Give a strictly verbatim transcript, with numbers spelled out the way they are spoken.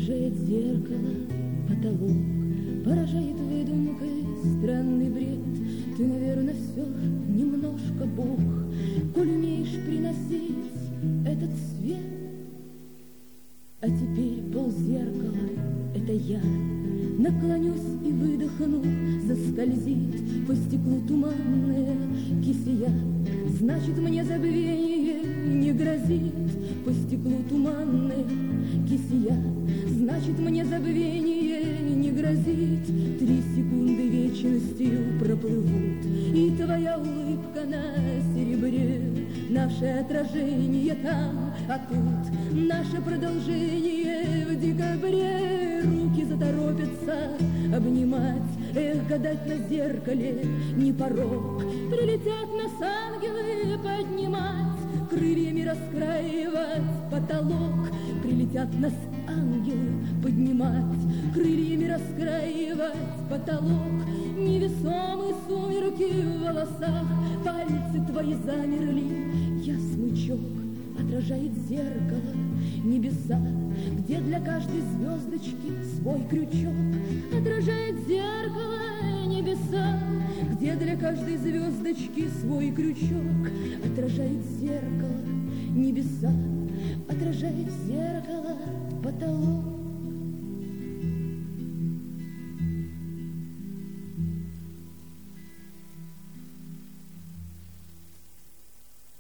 Отражает зеркало, потолок, поражает выдумкой странный бред. Ты, наверное, все ж немножко Бог, коль умеешь приносить этот свет. А теперь ползеркала — это я. Наклонюсь и выдохну, заскользит по стеклу туманная кисия. Значит, мне забвение не грозит. По стеклу туманная кисия. Значит, мне забвение не грозит. Три секунды вечностью проплывут, и твоя улыбка на серебре. Наше отражение там, а тут наше продолжение в декабре. Руки заторопятся обнимать, эх, гадать на зеркале не порог. Прилетят нас ангелы поднимать, крыльями раскраивать потолок. Прилетят нас ангелы поднимать, крыльями раскраивать потолок. Невесомые сумерки в волосах, пальцы твои замерли. Я смычок, отражает зеркало небеса, где для каждой звездочки свой крючок. Отражает зеркало небеса, где для каждой звездочки свой крючок. Отражает зеркало небеса, отражает зеркало потолок.